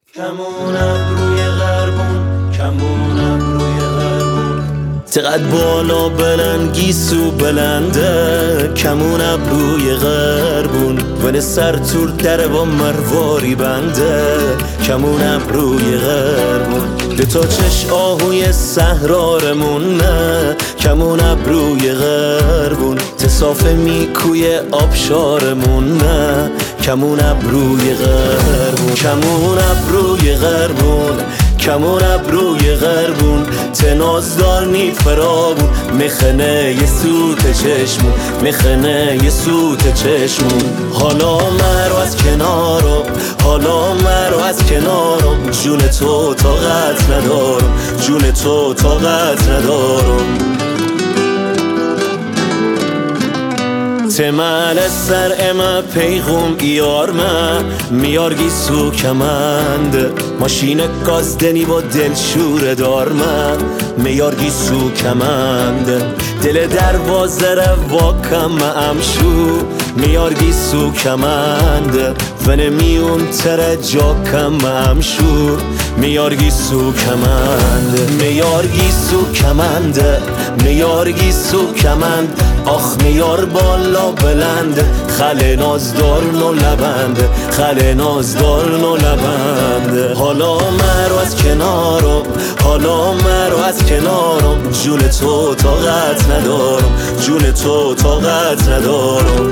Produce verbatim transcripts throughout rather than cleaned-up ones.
کمونم روی غربون، کمونم روی غربون، چقدر بالا بلند گیسو بلنده. کمونم روی غربون ون سر تور در با مرواری بنده. کمونم روی غربون دو تا چش آهوی سهرارمون نه. کمونم روی غربون تصافه میکوی آبشارمون نه. کمونم روی غربون، کمونم روی غربون، کمونم روی غربون تنازدار نی فرابون. میخنه یه سوت چشمون، میخنه یه سوت چشمون. حالا مرو از کنارم، حالا مرو از کنارم. جون تو طاقت ندارم، جون تو طاقت ندارم. تمل سر اما پیغم ایار من میار گیسو کمند. ماشین گازدنی با دل شور دار من میار گیسو کمند. دل دروازه رو واکم امشو میار گیسو کمند. ون میون تر جاکم امشو میار گیسو کمند. میار گیسو کمند، میار گیسو کمند. آخ میار بالا بلند، خل نازدار نو لبند، خل نازدار نو لبند. حالا مرو از کنارم، حالا مرو از کنارم. جون تو طاقت ندارم، جون تو طاقت ندارم.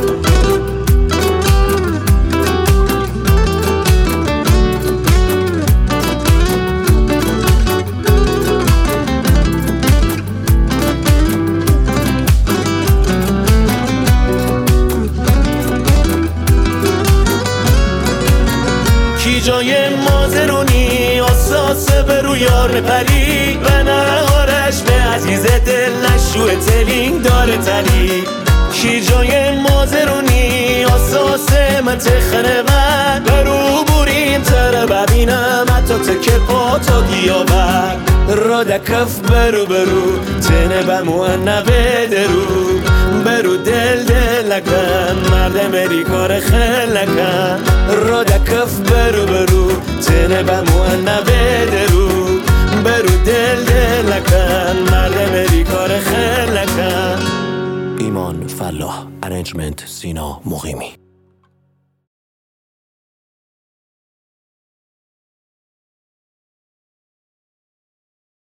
کی جای مازرونی اساسه به رو یار پری و نهارش به عزیز دل نشوه تلینگ داره تلی. کی جای مازرونی اساسه من تخنه من برو بوریم تره ببینم حتی تکه پا تا گیابر. را دکف برو برو تنه بمو نوه درو برو دل دل نکن مرد مری کار خل نکن. را دکف برو برو تنه بمو نوه درو برو دل دل نکن مرد مری کار خل نکن. ایمان فلاح، ارنجمنت سینا مقیمی.